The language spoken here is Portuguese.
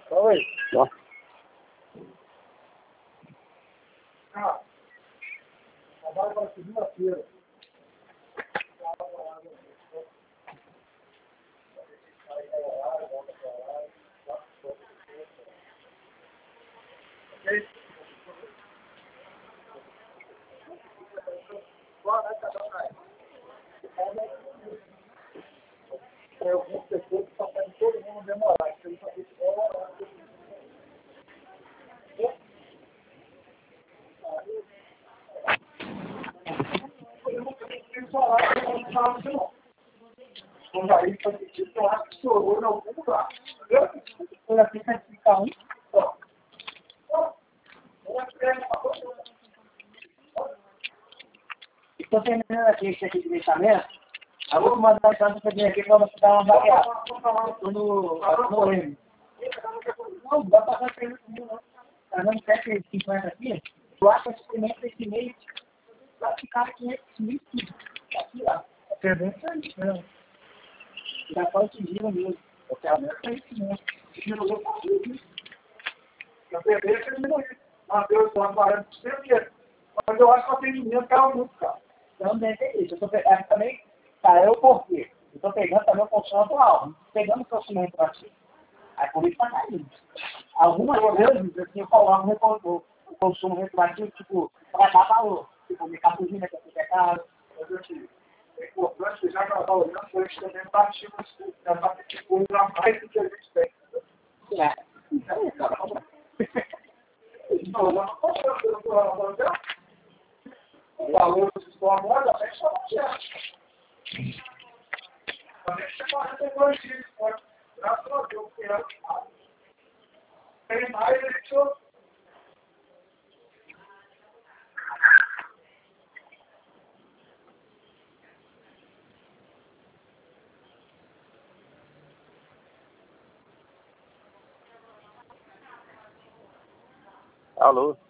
Oi. Ó. Agora para segunda-feira. Algumas pessoas que estão fazendo todo mundo demorar. Quando aí foi sentido que eu acho que estourou em algum lugar. Foi assim que a gente fica um. Estou terminando aqui esse aqui de deixamento. Eu vou mandar essa para vir aqui para você dar uma vaqueada. No M. Não, dá para fazer isso não. Tá dando 7,50 aqui. Eu acho que esse primeiro esse mês vai ficar 500 mil. Aqui, ó. Perdendo isso mesmo. Já pode seguir o mesmo. Eu quero ver para isso mesmo. Eu perdi esse diminuir. Mateus, estou agora de 100%. Mas eu acho que o atendimento caiu muito, cara. Não deve ter isso. Eu estou pegando também. Cara, eu por quê? Eu estou pegando também o consumo atual. Pegando o consumo retroativo. Aí por isso está caindo. Algumas vezes, assim, eu coloco o consumo retroativo, tipo, para dar valor. Tipo, minha gasolina que é caro. É importante que já que ela está olhando, a gente também está ativo usar mais do que a gente tem. É. Então, cara, o valor do sistema agora, a gente está certo. A gente tem 42 dias, graças a Deus, que é. Tem mais, a gente. Alô?